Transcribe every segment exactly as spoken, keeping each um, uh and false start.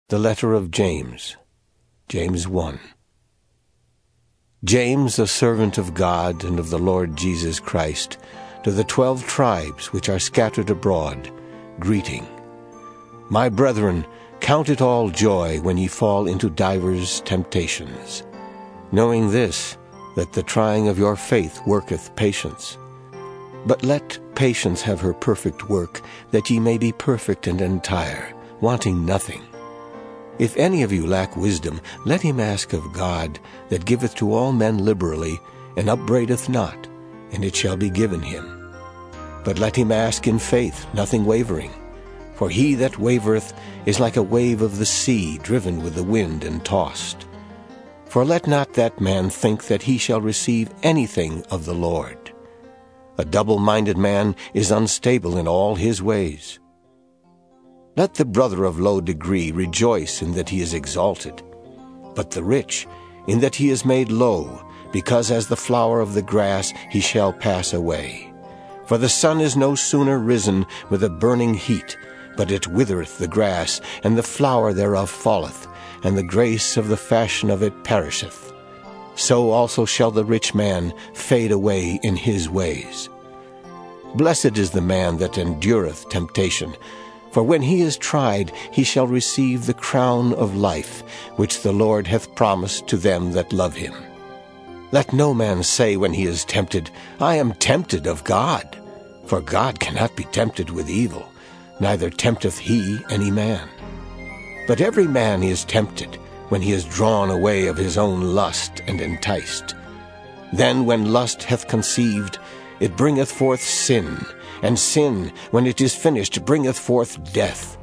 The letter of James, James one. James, a servant of God and of the Lord Jesus Christ, to the twelve tribes which are scattered abroad, greeting. My brethren, count it all joy when ye fall into divers temptations, knowing this, that the trying of your faith worketh patience. But let patience have her perfect work, that ye may be perfect and entire, wanting nothing. If any of you lack wisdom, let him ask of God, that giveth to all men liberally, and upbraideth not, and it shall be given him. But let him ask in faith, nothing wavering. For he that wavereth is like a wave of the sea, driven with the wind and tossed. For let not that man think that he shall receive anything of the Lord. A double-minded man is unstable in all his ways. Let the brother of low degree rejoice in that he is exalted, but the rich in that he is made low, because as the flower of the grass he shall pass away. For the sun is no sooner risen with a burning heat, but it withereth the grass, and the flower thereof falleth, and the grace of the fashion of it perisheth. So also shall the rich man fade away in his ways. Blessed is the man that endureth temptation, for when he is tried, he shall receive the crown of life, which the Lord hath promised to them that love him. Let no man say when he is tempted, I am tempted of God. For God cannot be tempted with evil, neither tempteth he any man. But every man is tempted, when he is drawn away of his own lust and enticed. Then when lust hath conceived, it bringeth forth sin, and sin, when it is finished, bringeth forth death.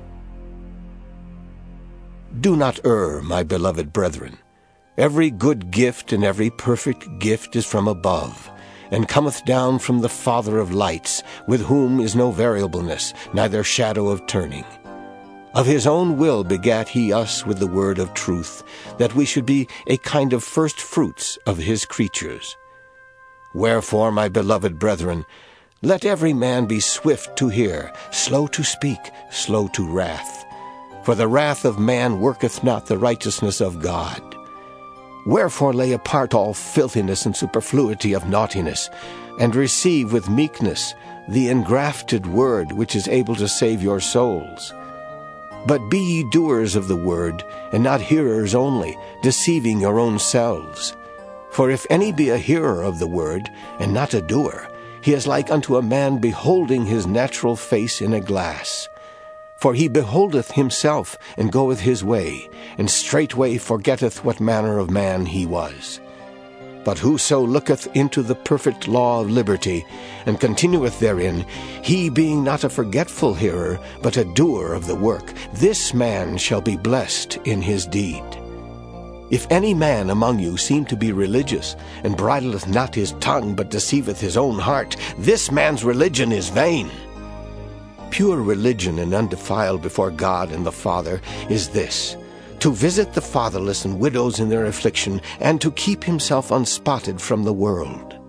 Do not err, my beloved brethren. Every good gift and every perfect gift is from above, and cometh down from the Father of lights, with whom is no variableness, neither shadow of turning. Of his own will begat he us with the word of truth, that we should be a kind of first fruits of his creatures. Wherefore, my beloved brethren, let every man be swift to hear, slow to speak, slow to wrath. For the wrath of man worketh not the righteousness of God. Wherefore lay apart all filthiness and superfluity of naughtiness, and receive with meekness the engrafted word which is able to save your souls. But be ye doers of the word, and not hearers only, deceiving your own selves. For if any be a hearer of the word, and not a doer, he is like unto a man beholding his natural face in a glass. For he beholdeth himself, and goeth his way, and straightway forgetteth what manner of man he was. But whoso looketh into the perfect law of liberty, and continueth therein, he being not a forgetful hearer, but a doer of the work, this man shall be blessed in his deed. If any man among you seem to be religious, and bridleth not his tongue, but deceiveth his own heart, this man's religion is vain. Pure religion and undefiled before God and the Father is this, to visit the fatherless and widows in their affliction, and to keep himself unspotted from the world.